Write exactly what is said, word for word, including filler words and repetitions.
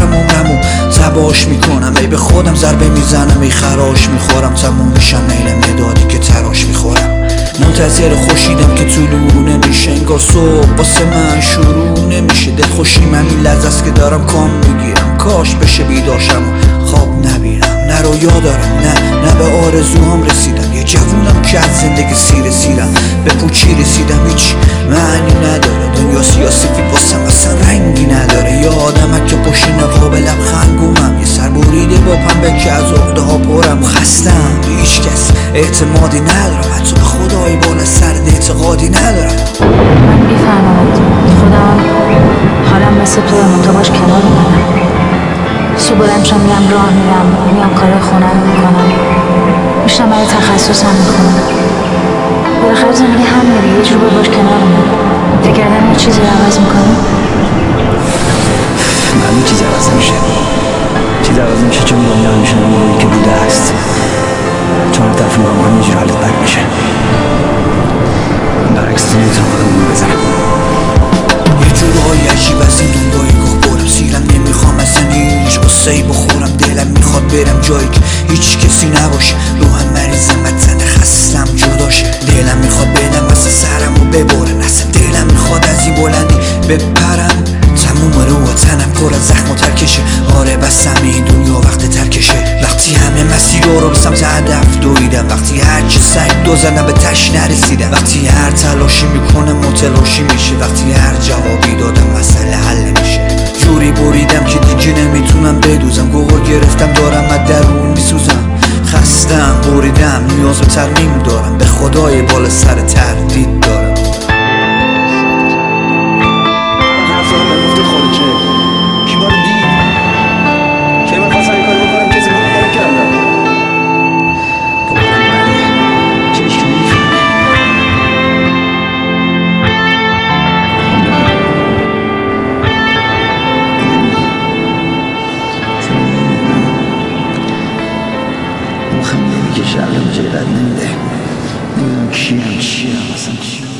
دارم عمرمو تباش میکنم، ای به خودم ضربه میزنم، ای خراش میخورم، تموم میشم نیلم مدادی که تراش میخورم. منتظر خوشیدم که طلوع نمیشه، انگار صبح واسه من شروع نمیشه. دل خوشیم همین لحظه است که دارم کام میگیرم، کاش بشه بیداشم و خواب نبینم. نه رویا دارم، نه نه به آرزوهام رسیدم، یه جوونم که از زندگی سی رسیدم، به پوچی رسیدم، هیچ معنی نداره. دنیا سیاسفید واسم اصلا رنگی نداره. یه آدمک که پشت نقاب لبخندگومم، یه سر بریده با پنبه که از عقده ها پرم. خستم به هیچ کس اعتمادی ندارم، حتی به خدای بالا سرد اعتقادی ندارم. من میفهمم خودم حالم مثل تو منطقه باش کنار اومدم. صبح بلند شم میرم راه میرم، میام کار خونم میکنم، میشتم برای تخصصم میکنم. بالاخره زندگی هم میره، یه جور باش کنار اومدم. فکر کردم یه چیزی رو عوض میکنم. معلوم چیزی عوض نمیشه. چیزی عوض نمیشه چون دنیا همیشه نمونی که بوده هست. چون هر طرف نگاه کنم یه جور حالت بد میشه. برعکس تو نمیتونم خودمون بزنم. یه جورایی عجیب از این دنیای گاه برم، سیرم نمیخوام اصلا هیچ قصه‌ای بخورم. دلم میخواد برم جایی که هیچ کسی نباشه، روحم مریضم بدزده خستم جداشه. دلم میخواد بدم اصلا سرم رو ببرن، اصلا دلم میخواد از این بلندی بپرم. تموم رو و تنم پر از زخم و ترکشه. آره بس این دنیا وقت ترکشه. وقتی همه مسیر رو به سمت هدف دویدم، وقتی هر چه سعی دو زدم به تش نرسیدم، وقتی هر تلاشی میکنم متلاشی میشه، وقتی هر جوابی دادم مسئله حل میشه. جوری بریدم که دیگه نمیتونم بدوزم، گوهر گرفتم دارم از درون میسوزم. خستم بریدم نیاز به ترمیم دارم، به خدای بالا سر تردید دارم. مخم نمیگه شرم جای بد نمیده. نمیدونم کیم چیم اصلا چیم.